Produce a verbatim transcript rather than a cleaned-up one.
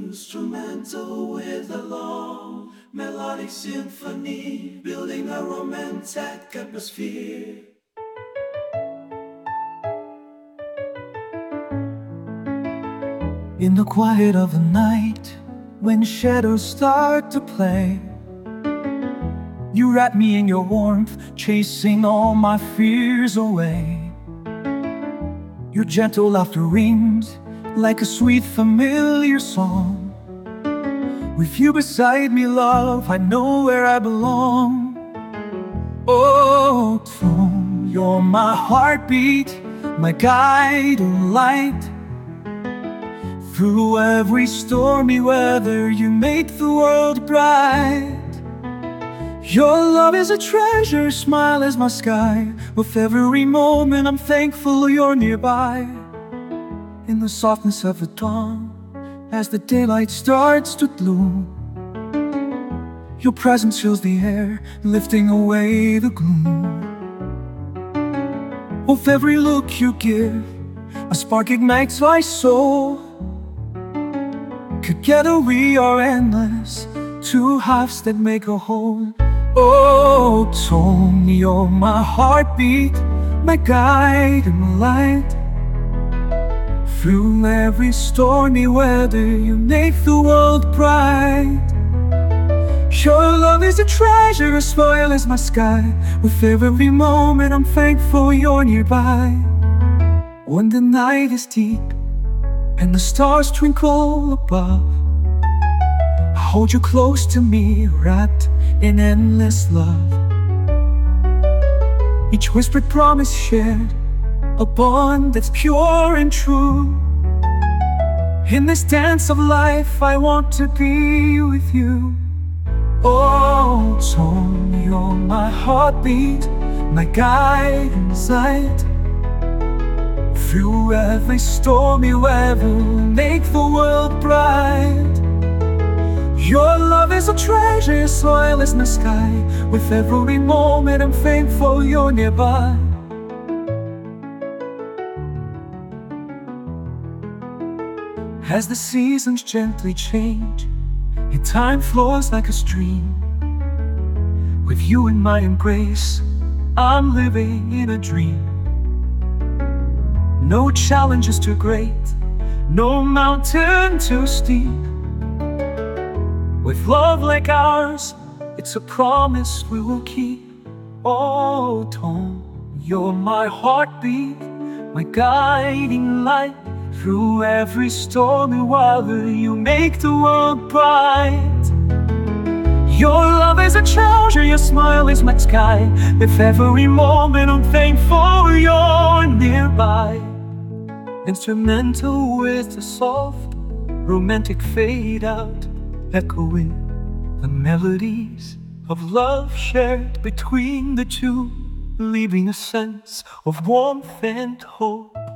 Instrumental with a long melodic symphony, building a romantic atmosphere. In the quiet of the night, when shadows start to play, you wrap me in your warmth, chasing all my fears away. Your gentle laughter rings like a sweet familiar song. With you beside me, love, I know where I belong. Oh, Tom, you're my heartbeat, my guiding light. Through every stormy weather, you make the world bright. Your love is a treasure, smile is my sky. With every moment I'm thankful you're nearby. In the softness of the dawn, as the daylight starts to gloom, your presence fills the air, lifting away the gloom. With every look you give, a spark ignites my soul. Together we are endless, two halves that make a whole. Oh, Tom, you're my heartbeat, my guiding light. Through every stormy weather, you make the world bright. Your love is a treasure, a smile is my sky. With every moment I'm thankful you're nearby. When the night is deep and the stars twinkle above, I hold you close to me, wrapped in endless love. Each whispered promise shared, a bond that's pure and true. In this dance of life, I want to be with you. Oh, Tom, you're my heartbeat, my guiding sight. Through every stormy weather, make the world bright. Your love is a treasure, your smile is my sky. With every moment I'm thankful you're nearby. As the seasons gently change and time flows like a stream, with you in my embrace, I'm living in a dream. No challenge is too great, no mountain too steep. With love like ours, it's a promise we will keep. Oh, Tom, you're my heartbeat, my guiding light. Through every stormy weather, you make the world bright. Your love is a treasure, your smile is my sky. With every moment I'm thankful you're nearby. Instrumental with the soft, romantic fade out, echoing the melodies of love shared between the two, leaving a sense of warmth and hope.